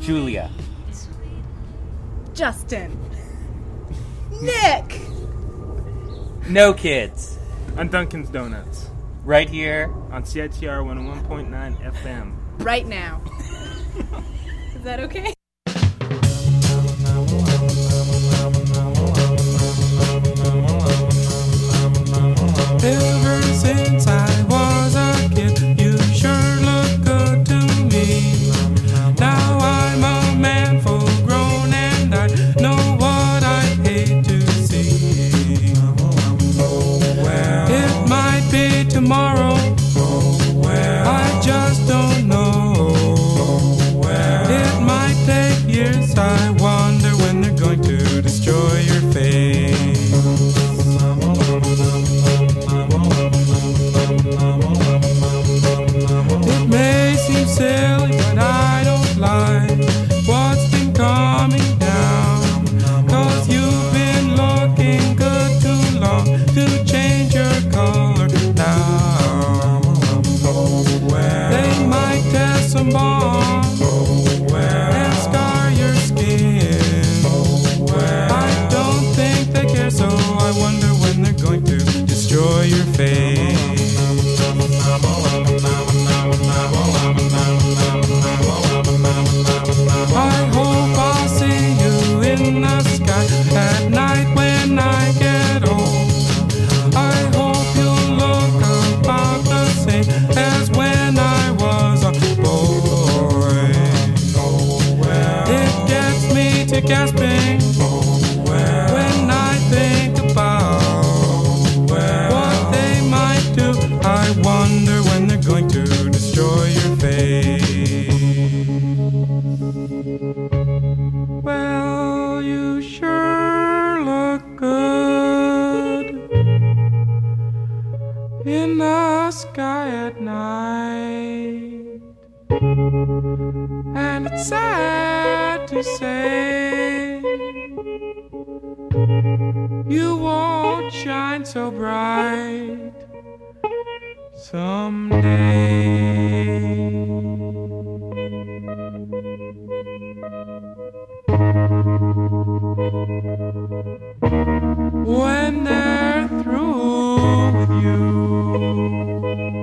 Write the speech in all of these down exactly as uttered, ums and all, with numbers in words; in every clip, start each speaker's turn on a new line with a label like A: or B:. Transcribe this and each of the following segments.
A: Julia.
B: Justin. Nick.
A: No kids.
C: On Dunkin's Donuts.
A: Right here.
C: On C I T R one oh one point nine F M.
B: Right now. Is that okay?
D: Ever since I was a kid, you sure look good to me. Now I'm a man full grown and I know what I hate to see. Well, it might be tomorrow, well, I just don't know. Well, it might take years, I wonder when they're going to destroy your face. It may seem silly, but I don't like what's been coming down. Cause you've been looking good too long to change your color now. They might test some bombs and scar your skin. I don't think they care, so I wonder when they're going to destroy your face. I hope I'll see you in the sky at night when I get old. I hope you'll look about the same as when I was a boy. It gets me to gasping when I think about what they might do. I wonder when they're going to destroy your face. Well, you sure look good in the sky at night. And it's sad to say you won't shine so bright someday. When they're through with you,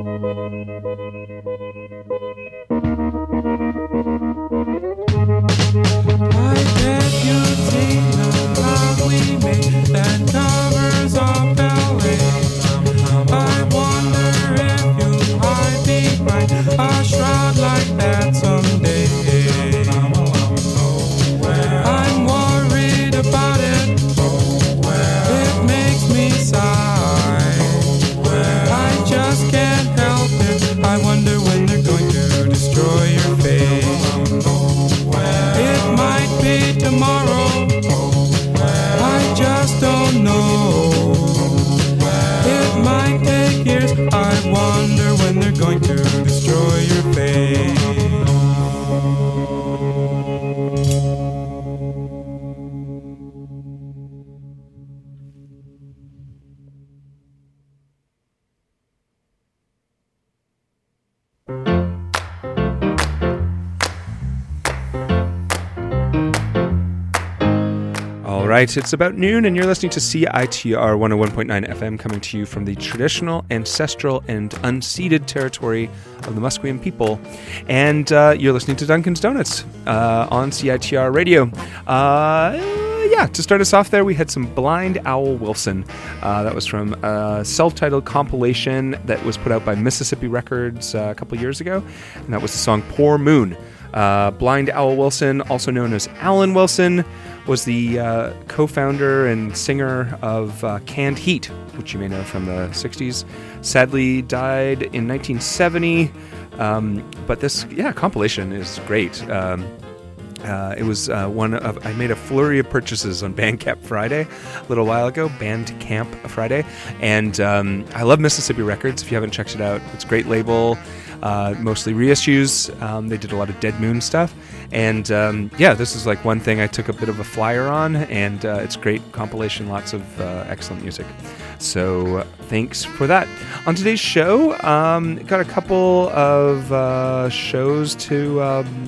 D: I bet you've seen the love we made that covers up L A. I wonder if you'll hide behind a shroud like that someday. I'm worried about it. It makes me sigh. I just can't help it. I wonder when they're going to destroy your face. It might be tomorrow. I just don't know. It might take years. I wonder when they're going to destroy your face.
E: All right, it's about noon, and you're listening to C I T R one oh one point nine F M, coming to you from the traditional, ancestral, and unceded territory of the Musqueam people. And uh, you're listening to Dunkin's Donuts uh, on C I T R Radio. Uh, yeah, to start us off there, we had some Blind Owl Wilson. Uh, that was from a self-titled compilation that was put out by Mississippi Records uh, a couple years ago, and that was the song Poor Moon. Uh, Blind Owl Wilson, also known as Alan Wilson, was the uh, co-founder and singer of uh, Canned Heat, which you may know from the sixties. Sadly died in nineteen seventy, um, but this yeah compilation is great. Um, uh, it was uh, one of I made a flurry of purchases on Bandcamp Friday a little while ago, Bandcamp Friday, and um, I love Mississippi Records. If you haven't checked it out, it's a great label. Uh, mostly reissues. Um, they did a lot of Dead Moon stuff. And um, yeah, this is like one thing I took a bit of a flyer on, and uh, it's great compilation, lots of uh, excellent music. So uh, thanks for that. On today's show, um, got a couple of uh, shows to um,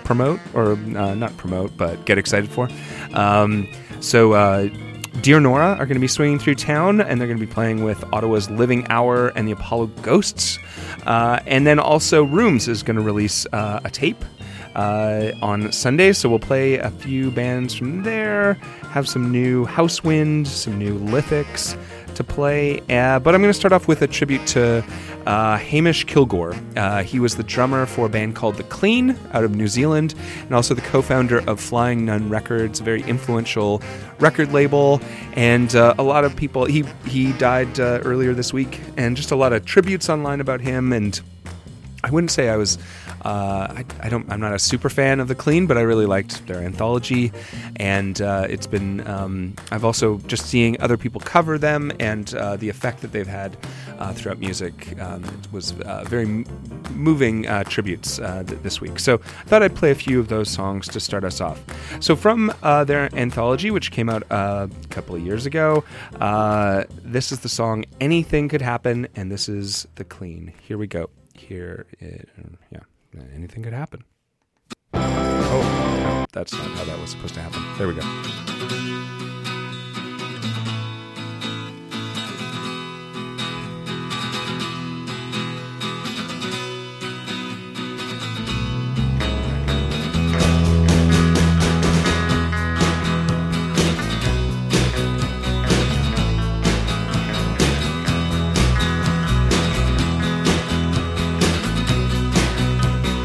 E: promote, or uh, not promote, but get excited for. Um, so uh, Dear Nora are going to be swinging through town, and they're going to be playing with Ottawa's Living Hour and the Apollo Ghosts. Uh, and then also Rooms is going to release uh, a tape uh, on Sunday, so we'll play a few bands from there, have some new Housewind, some new Lithics to play. Uh, but I'm going to start off with a tribute to uh, Hamish Kilgore. Uh, he was the drummer for a band called The Clean out of New Zealand, and also the co-founder of Flying Nun Records, a very influential record label. And uh, a lot of people, he he died uh, earlier this week, and just a lot of tributes online about him. And I wouldn't say I was Uh, I, I don't. I'm not a super fan of The Clean, but I really liked their anthology, and uh, it's been. Um, I've also just seeing other people cover them, and uh, the effect that they've had uh, throughout music um, was uh, very m- moving uh, tributes uh, th- this week. So I thought I'd play a few of those songs to start us off. So from uh, their anthology, which came out uh, a couple of years ago, uh, this is the song "Anything Could Happen," and this is The Clean. Here we go. Here, it, yeah. Anything could happen. Oh, no, that's not how that was supposed to happen. There we go.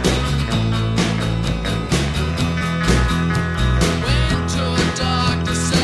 F: Went to a doctor.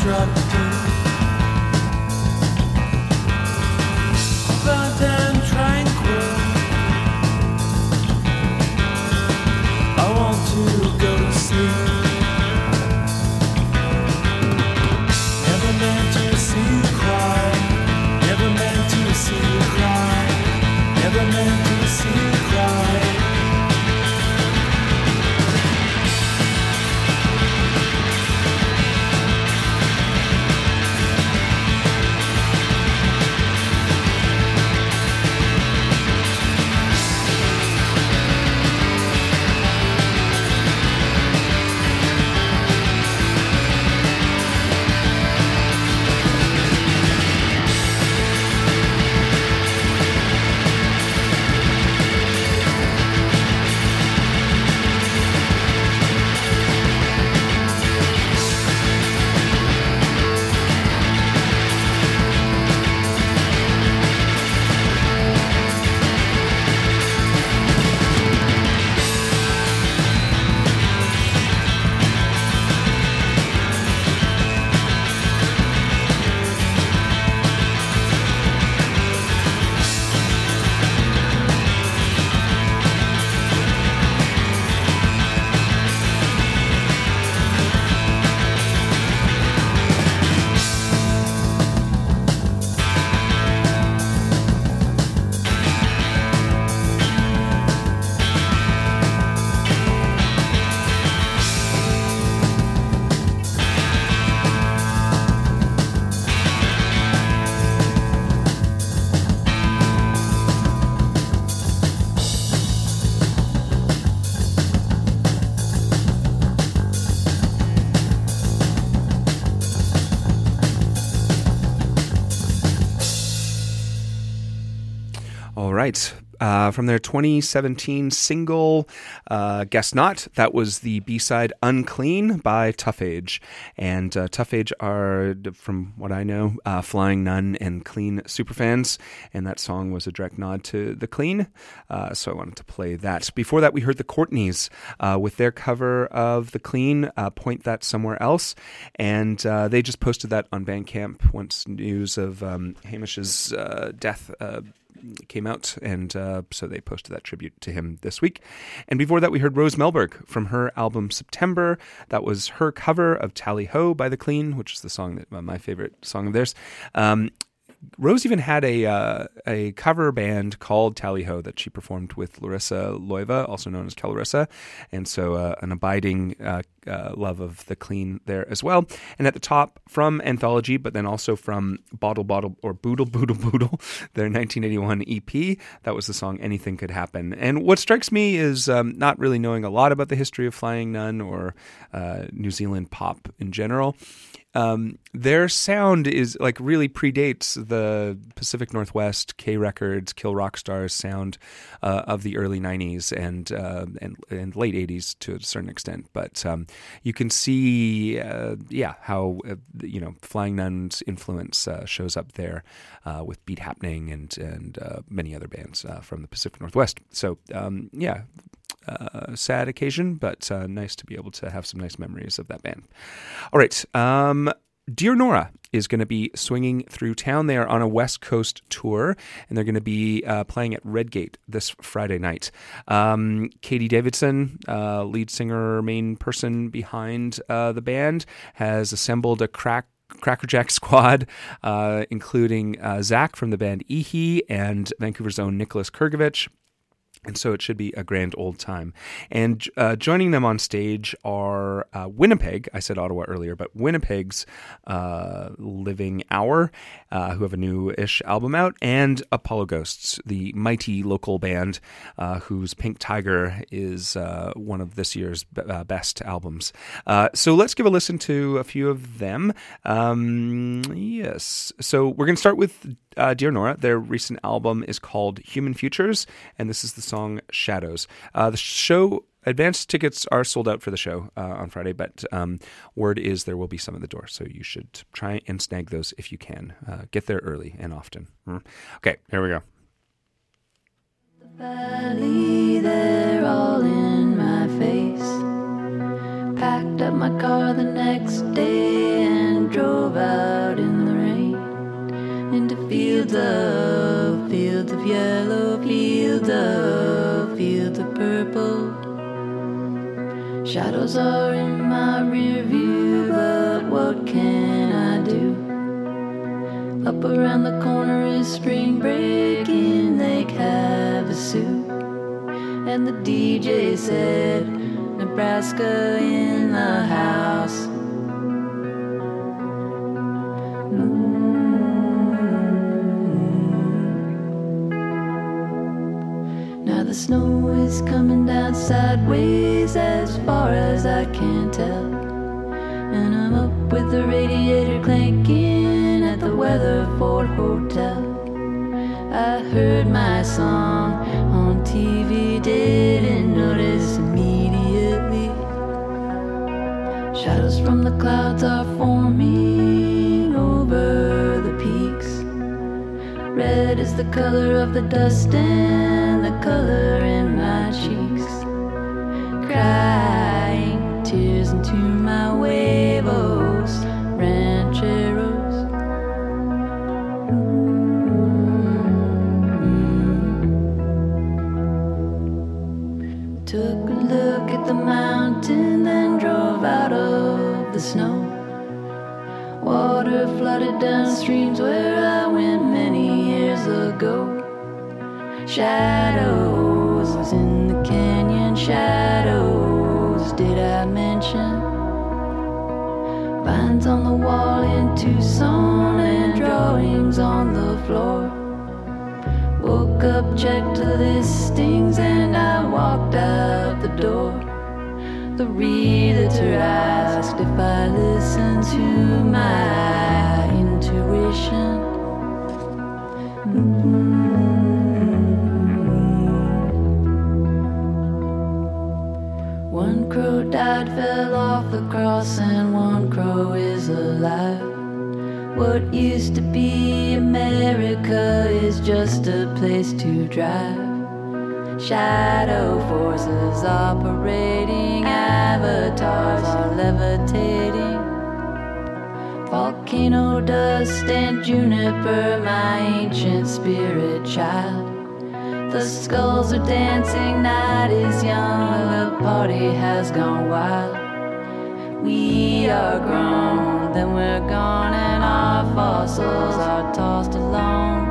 D: destructive. But and tranquil, I want to go to sleep. Never meant to see you cry. Never meant to see you cry. Never meant to see you cry.
E: Right. Uh, from their twenty seventeen single, uh, Guess Not, that was the B-side Unclean by Tough Age. And uh, Tough Age are, from what I know, uh, Flying Nun and Clean superfans. And that song was a direct nod to The Clean. Uh, so I wanted to play that. Before that, we heard the Courtneys uh, with their cover of The Clean, uh, Point That Somewhere Else. And uh, they just posted that on Bandcamp once news of um, Hamish's uh, death uh came out, and uh, so they posted that tribute to him this week. And before that, we heard Rose Melberg from her album September. That was her cover of Tally Ho by The Clean, which is the song that uh, my favorite song of theirs. Um, Rose even had a uh, a cover band called Tally Ho that she performed with Larissa Loiva, also known as Kellarissa, and so uh, an abiding uh, uh, love of The Clean there as well. And at the top, from Anthology, but then also from Bottle Bottle or Boodle Boodle Boodle, their nineteen eighty-one E P, that was the song Anything Could Happen. And what strikes me is um, not really knowing a lot about the history of Flying Nun or uh, New Zealand pop in general. Um, their sound is like really predates the Pacific Northwest, K Records, Kill Rock Stars sound uh, of the early nineties and, uh, and and late eighties to a certain extent. But um, you can see, uh, yeah, how uh, you know Flying Nun's influence uh, shows up there uh, with Beat Happening and and uh, many other bands uh, from the Pacific Northwest. So um, yeah. Uh, sad occasion, but uh, nice to be able to have some nice memories of that band. All right. Um, Dear Nora is going to be swinging through town. They are on a West Coast tour, and they're going to be uh, playing at Redgate this Friday night. Um, Katie Davidson, uh, lead singer, main person behind uh, the band, has assembled a crack Crackerjack squad, uh, including uh, Zach from the band Ehe and Vancouver's own Nicholas Kurgovich. And so it should be a grand old time. And uh, joining them on stage are uh, Winnipeg. I said Ottawa earlier, but Winnipeg's uh, Living Hour, uh, who have a new-ish album out, and Apollo Ghosts, the mighty local band uh, whose Pink Tiger is uh, one of this year's b- uh, best albums. Uh, so let's give a listen to a few of them. Um, yes. So we're going to start with uh, Dear Nora. Their recent album is called Human Futures, and this is the song Song Shadows. Uh, the show, advanced tickets are sold out for the show uh, on Friday, but um, word is there will be some at the door, so you should try and snag those if you can. Uh, get there early and often. Mm. Okay, here we go.
F: The valley, they're all in my face. Packed up my car the next day and drove fields of, fields of yellow, fields of, fields of purple. Shadows are in my rear view, but what can I do? Up around the corner is spring break in Lake Havasu, and the D J said, Nebraska in the house. Now the snow is coming down sideways as far as I can tell, and I'm up with the radiator clanking at the Weatherford Hotel. I heard my song on T V, didn't notice immediately. Shadows from the clouds are forming over the peaks. Red is the color of the dust and the color in my cheeks. Crying tears into my huevos rancheros. Mm-hmm. Took a look at the mountain, then drove out of the snow. Water flooded down streams where I went many years ago. Shadows in the canyon, shadows did I mention? Vines on the wall in Tucson and drawings on the floor. Woke up, checked the listings, and I walked out the door. The realtor asked if I listened to my intuition. Mm-hmm. One crow died, fell off the cross, and one crow is alive. What used to be America is just a place to drive. Shadow forces operating, avatars are levitating. Volcano dust and juniper, my ancient spirit child. The skulls are dancing, night is young, the party has gone wild. We are grown, then we're gone, and our fossils are tossed alone.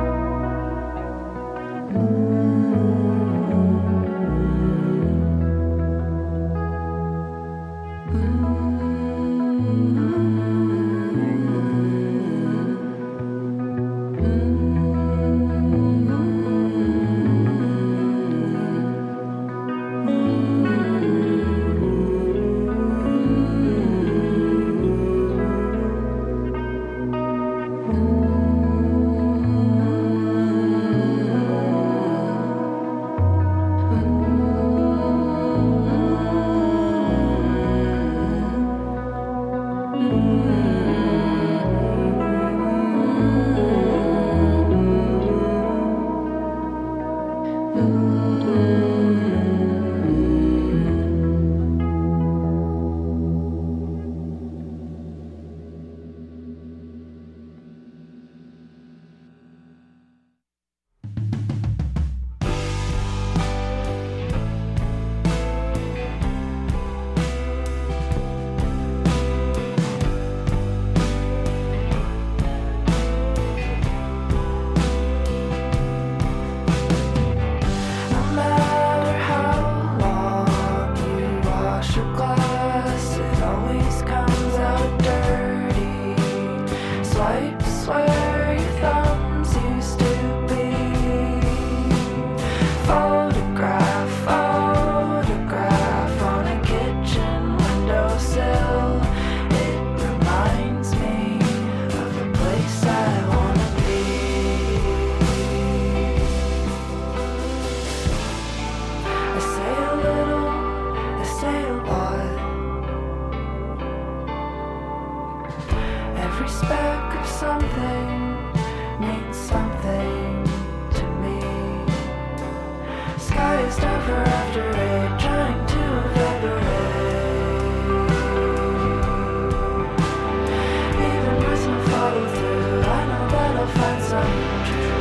G: Even with some follow through, I know that I'll find some truth.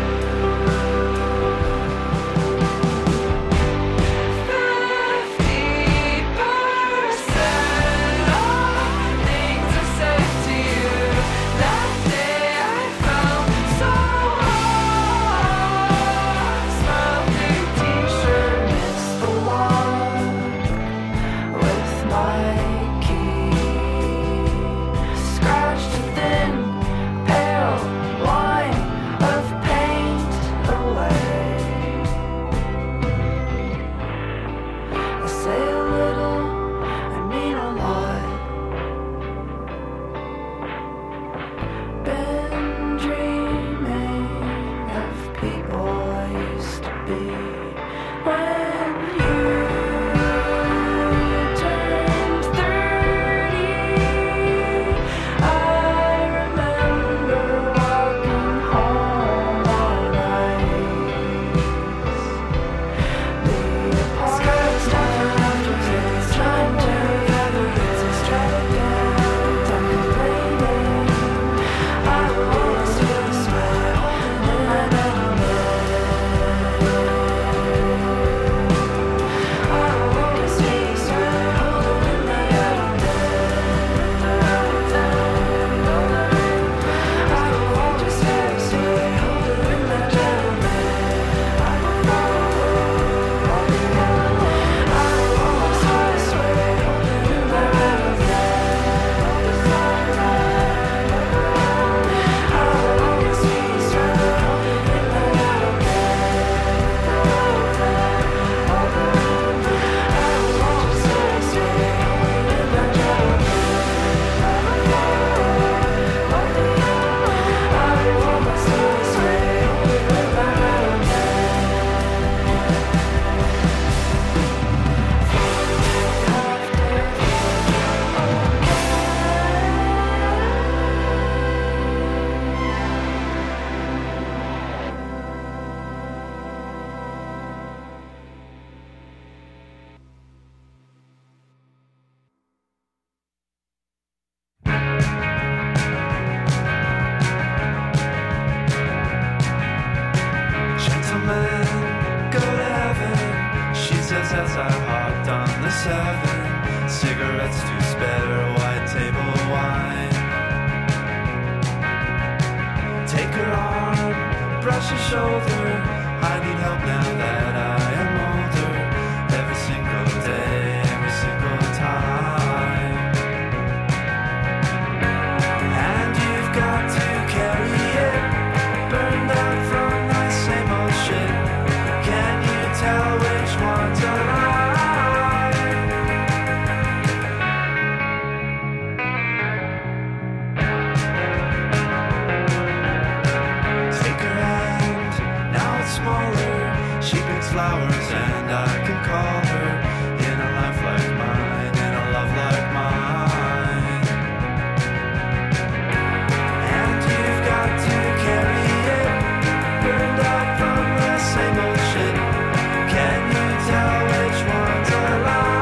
G: cigarettes to spare, a white table wine. Take her arm, brush her shoulder. I need help now that I am older. Every single day, every single time. And you've got to carry it, burned out from that same old shit. Can you tell which one's a lie? Take her hand, now it's smaller. She picks flowers and I can call her. In a life like mine, in a love like mine. And you've got to carry it, burned out from the same old shit. Can you tell which one's a lie?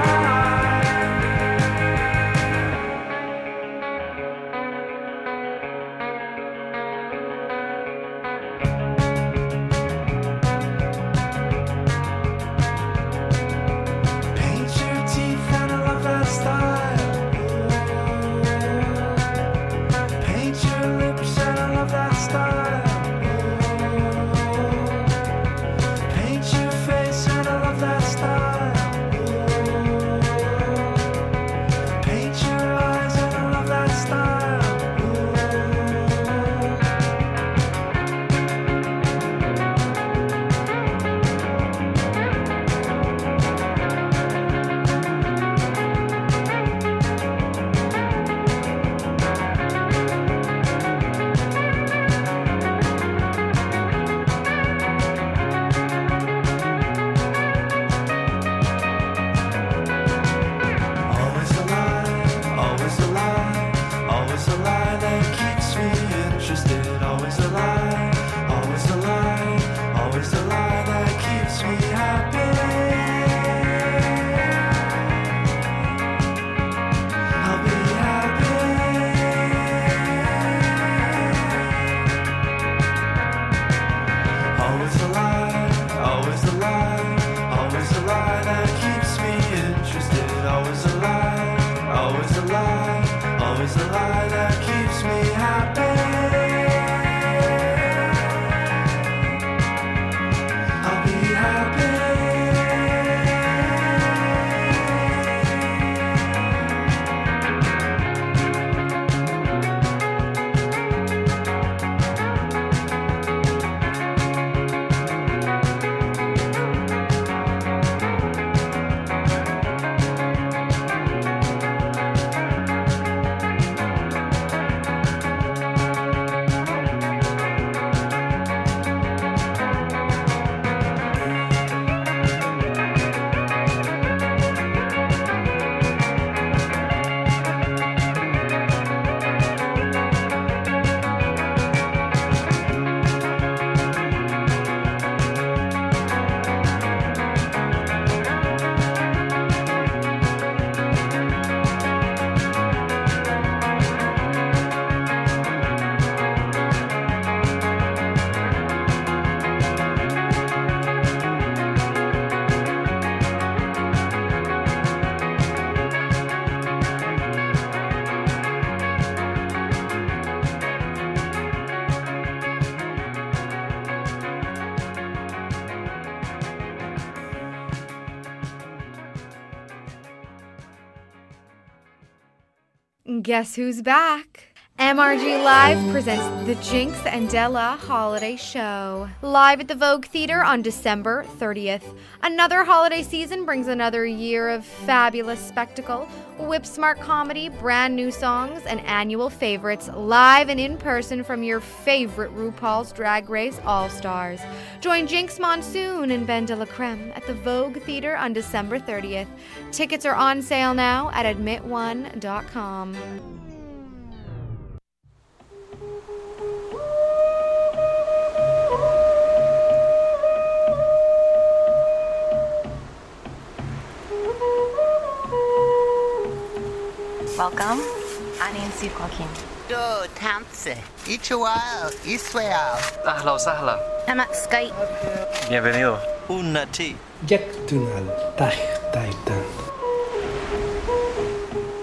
G: Paint your teeth and I love that style. Paint your lips and I love that style. Paint your face and I love that style. Paint your eyes and I love that style. Always a lie, always a lie, always a lie that keeps me interested. Always a lie, always a lie, always a lie that keeps me happy. I'll be happy. Always a lie, always a lie, always a lie that keeps me interested. Always a lie, always a lie, always a lie that keeps me happy. I'll be happy.
H: Guess who's back? M R G Live presents the Jinx and Della Holiday Show. Live at the Vogue Theater on December thirtieth. Another holiday season brings another year of fabulous spectacle, whip-smart comedy, brand new songs, and annual favorites live and in person from your favorite RuPaul's Drag Race All-Stars. Join Jinx Monsoon and Ben de la Creme at the Vogue Theater on December thirtieth. Tickets are on sale now at admit one dot com.
I: Welcome. Nancy Joaquin.
J: Do Tansi. Ichuao. Israel.
K: Ahla Sahla.
I: I'm at Skype.
K: Bienvenido.
L: Unnati. Jack Tunal. Tach Taitan.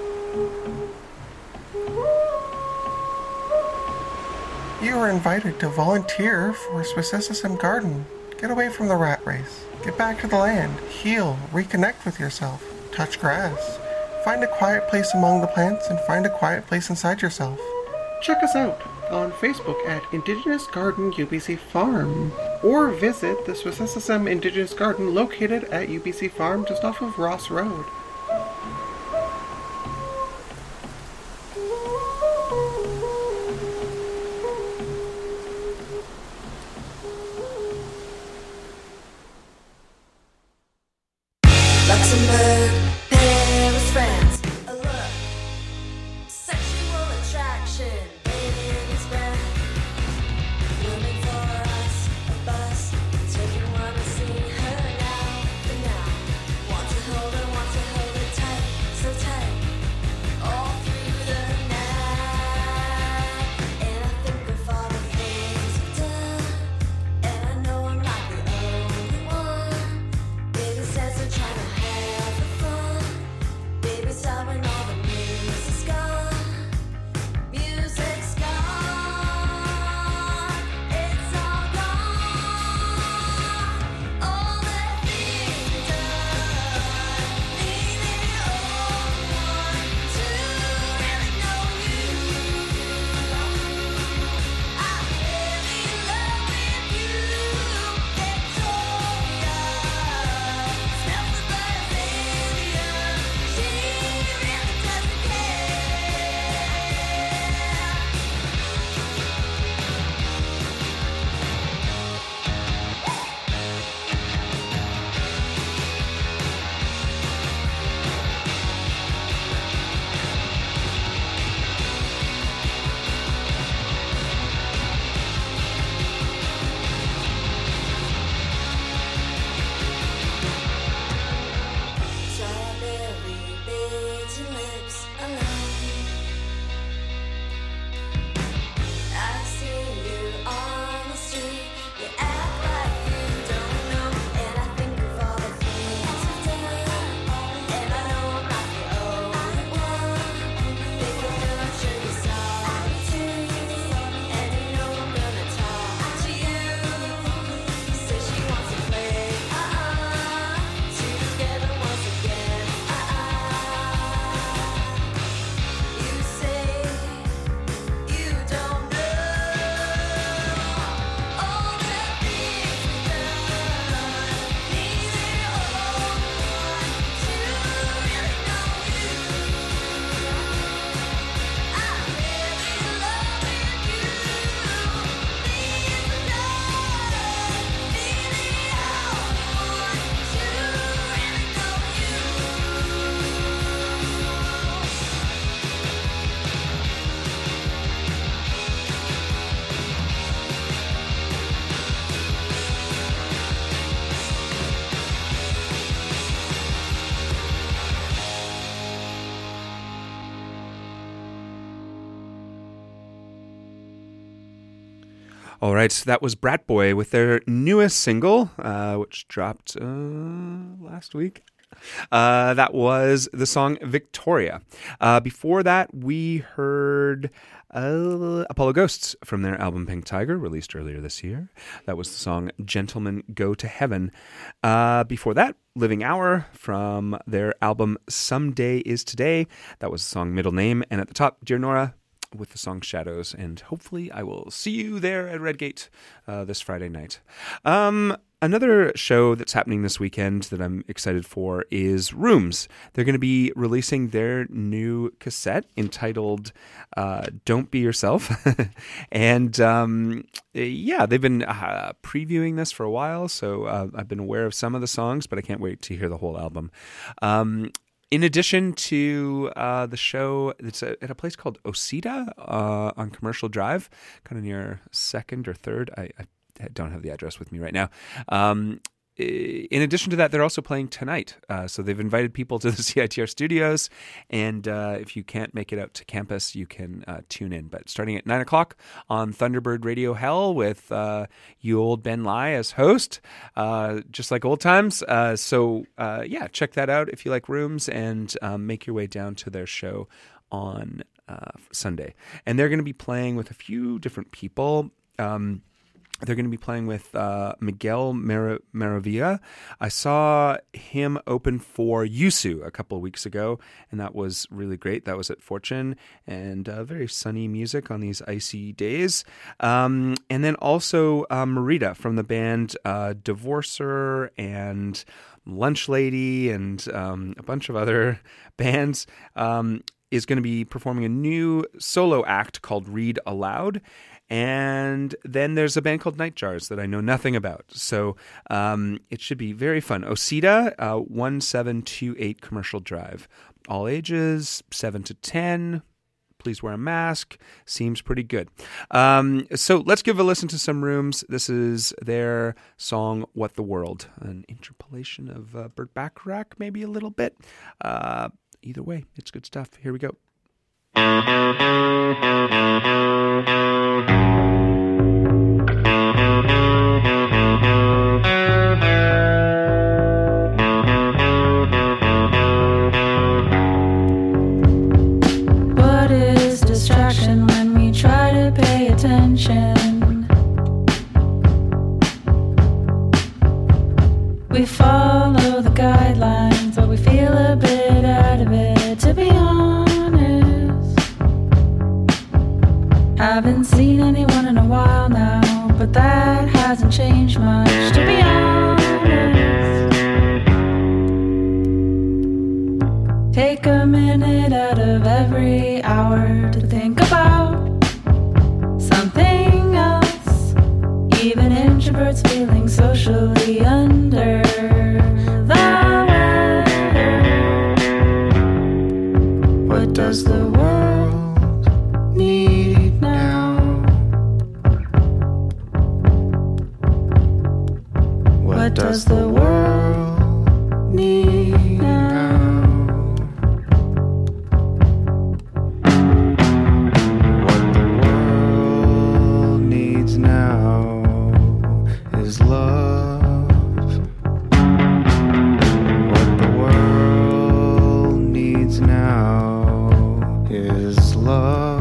L: are invited to volunteer for Swiss S S M Garden. Get away from the rat race. Get back to the land. Heal. Reconnect with yourself. Touch grass. Find a quiet place among the plants and find a quiet place inside yourself. Check us out on Facebook at Indigenous Garden U B C Farm, or visit the Swiss S S M Indigenous Garden located at U B C Farm just off of Ross Road.
M: Luxembourg, Paris, France. A look, sexual attraction, bathing his breath. Women for us, a bus. Taking one to see her now, for now. Want to hold her, want to hold her tight, so tight. All through the night. And I think of all the things we've done. And I know I'm not the only one. Baby says we're trying to have the fun. Baby stop when all the music's gone. Music's gone. It's all gone. All the things we've done. Leaving the old one to really know you. I'm really in love with you, Victoria. Smells the buzz in the air. She really doesn't Strawberry bitten lips alone. I see you on the street. You act like you don't know, and I think of all the things we've done. And I know I'm not the only one. Think I'm gonna show you solitude, and you know I'm gonna talk to you. Says she wants to play, uh-uh. Together once again, uh-uh. You say you don't know all the things we've done. Need the old one to really know you. I'm really in love with you. Leave the love, need the old one to really know you.
E: All right, so that was Brat Boy with their newest single, uh, which dropped uh, last week. Uh, that was the song Victoria. Uh, before that, we heard uh, Apollo Ghosts from their album Pink Tiger, released earlier this year. That was the song Gentlemen Go to Heaven. Uh, before that, Living Hour from their album Someday Is Today. That was the song Middle Name. And at the top, Dear Nora, with the song Shadows, and hopefully I will see you there at Redgate uh, this Friday night. Um, another show that's happening this weekend that I'm excited for is Rooms. They're going to be releasing their new cassette entitled uh, Don't Be Yourself. and um, yeah, they've been uh, previewing this for a while, so uh, I've been aware of some of the songs, but I can't wait to hear the whole album. Um, In addition to uh, the show, it's a, at a place called Osita uh, on Commercial Drive, kind of near Second or Third. I, I don't have the address with me right now. Um, in addition to that, they're also playing tonight. Uh, so they've invited people to the C I T R studios, and uh, if you can't make it out to campus, you can uh, tune in. But starting at nine o'clock on Thunderbird Radio Hell with uh, you old Ben Lai as host, uh, just like old times. Uh, so uh, yeah, check that out if you like Rooms, and um, make your way down to their show on uh, Sunday. And they're going to be playing with a few different people. Um, they're going to be playing with uh, Miguel Mar- Maravilla. I saw him open for Yusu a couple of weeks ago, and that was really great. That was at Fortune, and uh, very sunny music on these icy days. Um, and then also uh, Marita from the band uh, Divorcer and Lunch Lady and um, a bunch of other bands, um, is going to be performing a new solo act called Read Aloud. And then there's a band called Nightjars that I know nothing about. So um, it should be very fun. Osita, uh, one seven two eight Commercial Drive. All ages, seven to ten. Please wear a mask. Seems pretty good. Um, so let's give a listen to some Rooms. This is their song, What the World. An interpolation of uh, Burt Bacharach, maybe a little bit. Uh, either way, it's good stuff. Here we go.
F: What is distraction when we try to pay attention? We follow the guidelines, but we feel a bit out of it, to be honest. Haven't seen anyone in a while now, but that hasn't changed much, to be honest. Take a minute out of every hour to think about something else. Even introverts feeling socially under the weather. What does the world need now? What does the world need now? What the world needs now is love. What the world needs now is love.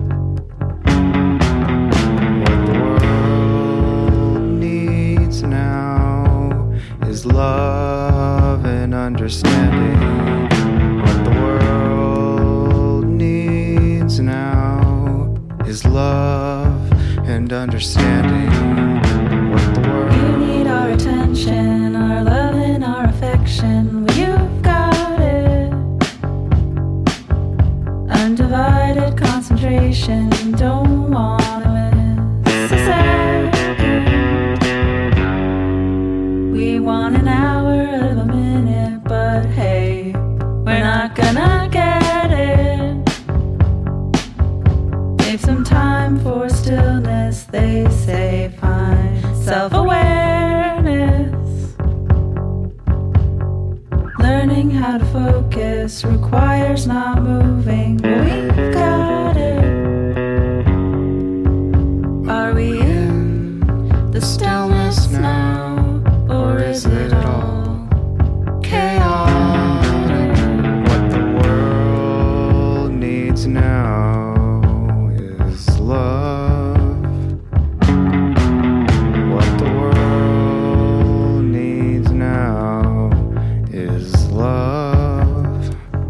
F: What the world needs now is love and understanding. What the world needs now is love and understanding. What the world you need our attention, our love and our affection. Well, you've got it. Undivided concentration. Don't wanna miss a second. We want an hour of a minute, but hey, we're not gonna get it. Save some time for stillness, they say. Find self-awareness. Learning how to focus requires not moving. We've got it. Are we in the stillness now, or is it all chaotic? What the world needs now is love. What the world needs now is love.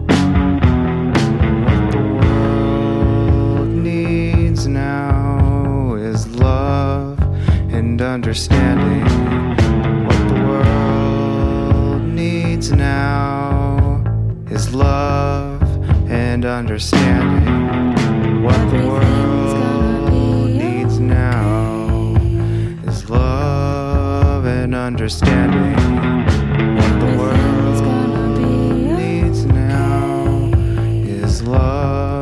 F: What the world needs now is love and understanding. What the world needs now is love and understanding. What the world needs now is love and understanding. What the world needs now is love.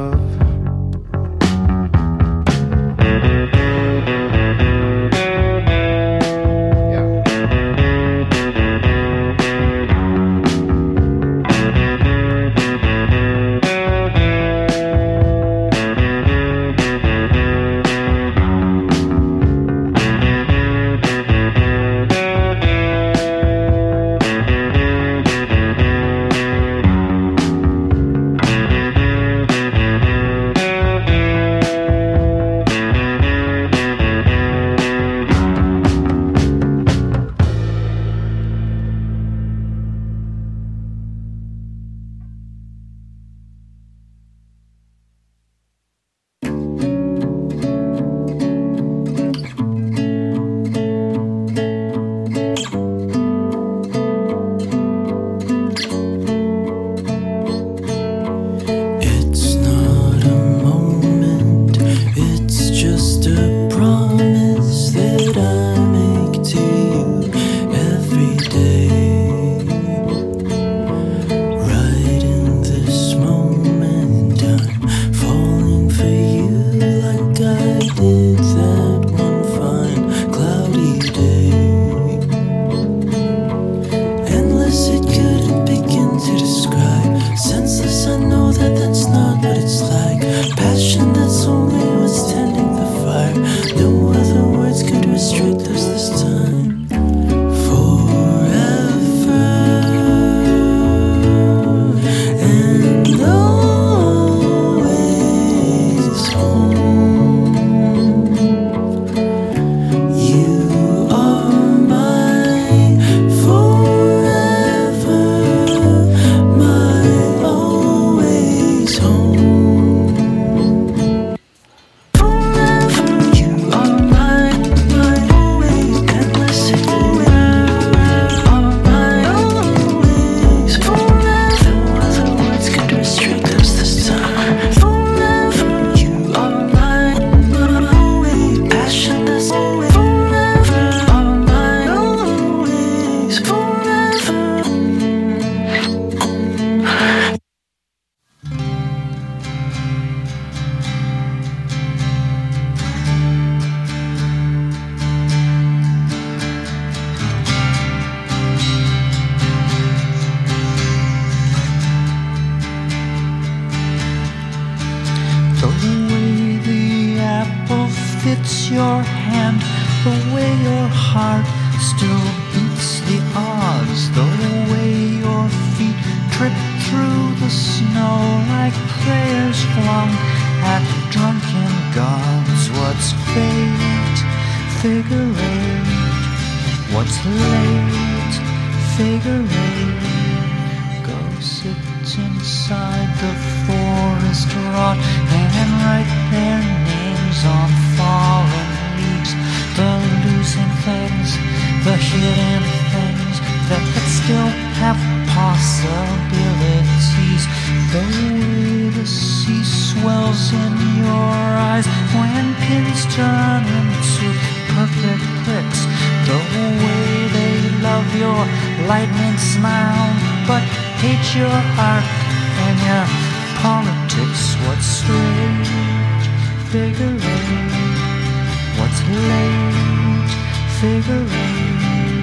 N: fits your hand, the way your heart still beats the odds, the way your feet trip through the snow like prayers flung at drunken gods. What's fate? Figure eight. What's late? Figure eight. Go sit inside the forest rot and write their names on fallen leaves. The losing things, the hidden things that still have possibilities. The way the sea swells in your eyes when pins turn into perfect pricks. The way they love your lightning smile but hate your heart and your politics. What's straight? Figure eight. What's late? Figure eight.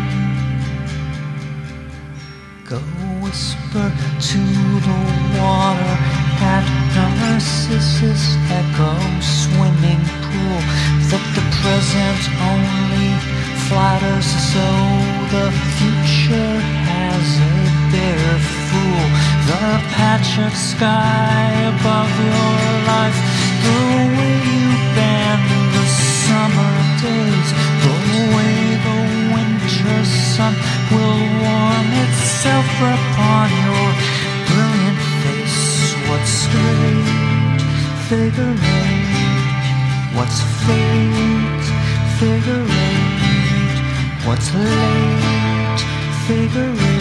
N: Go whisper to the water at Narcissus' echo swimming pool that the present only flatters, so the future has a bare fool. The patch of sky above your life, the way you bend the summer days, the way the winter sun will warm itself upon your brilliant face. What's straight? Figure eight. What's fate? Figure eight. What's late? Figure eight.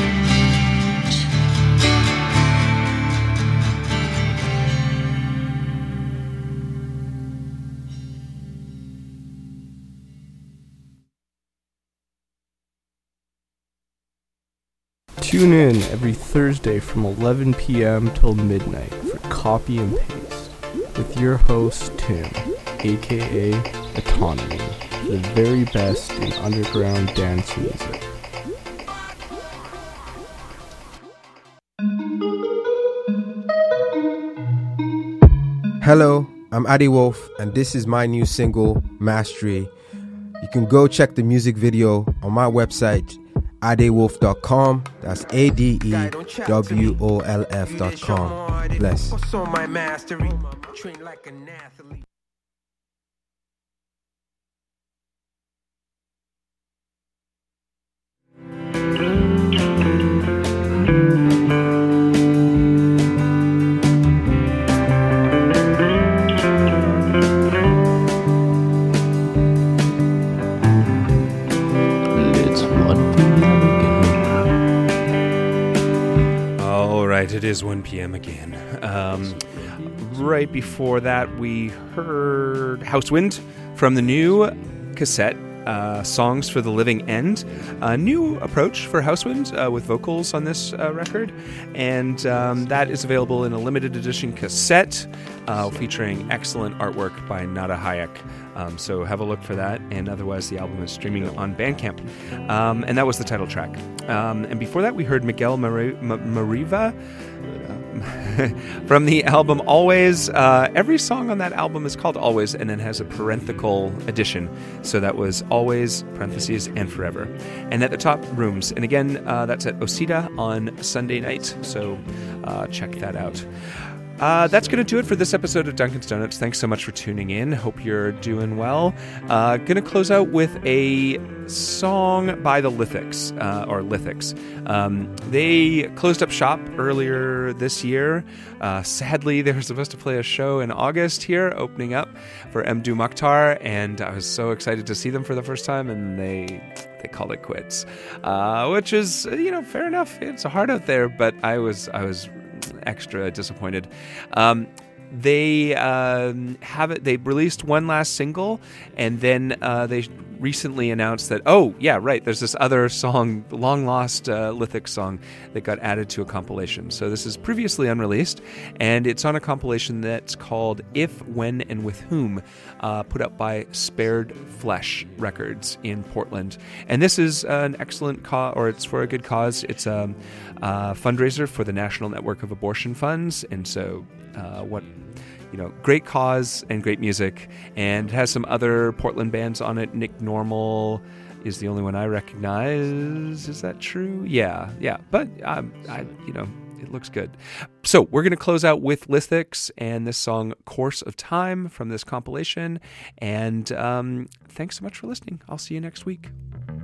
O: Tune in every Thursday from eleven p.m. till midnight for Copy and Paste with your host Tim, aka Autonomy, for the very best in underground dance music.
P: Hello, I'm Adi Wolf, and this is my new single, Mastery. You can go check the music video on my website, adewolf dot com. That's A D E W O L F dot com. Bless.
Q: What's on my mastery? Train like an athlete.
E: It is one p.m. again. Um, right before that, we heard Housewind from the new cassette, uh, Songs for the Living End. A new approach for Housewind uh, with vocals on this uh, record. And um, that is available in a limited edition cassette uh, featuring excellent artwork by Nada Hayek. Um, so have a look for that, and otherwise the album is streaming on Bandcamp. Um, and that was the title track. Um, and before that, we heard Miguel Mari- M- Mariva from the album Always. Uh, every song on that album is called Always, and then has a parenthetical addition. So that was Always, parentheses, and Forever. And at the top, Rooms. And again, uh, that's at Osita on Sunday night. So uh, check that out. Uh, that's going to do it for this episode of Dunkin's Donuts. Thanks so much for tuning in. Hope you're doing well. Uh, going to close out with a song by the Lithics, uh, or Lithics. Um, they closed up shop earlier this year. Uh, sadly, they were supposed to play a show in August here, opening up for Mdu Mokhtar, and I was so excited to see them for the first time, and they they called it quits, uh, which is, you know, fair enough. It's hard out there, but I was I was. extra disappointed. Um, they um, have it. They released one last single, and then uh, they recently announced that, oh yeah, right, there's this other song, long lost uh, Lithic song that got added to a compilation. So this is previously unreleased, and it's on a compilation that's called If, When, and With Whom, uh, put up by Spared Flesh Records in Portland. And this is an excellent cause, or it's for a good cause. It's a, a fundraiser for the National Network of Abortion Funds, and so uh, what you know, great cause and great music, and it has some other Portland bands on it. Nick Normal is the only one I recognize. Is that true? Yeah, yeah. But um, I, you know, it looks good. So we're going to close out with Lithics and this song "Course of Time" from this compilation. And um, thanks so much for listening. I'll see you next week.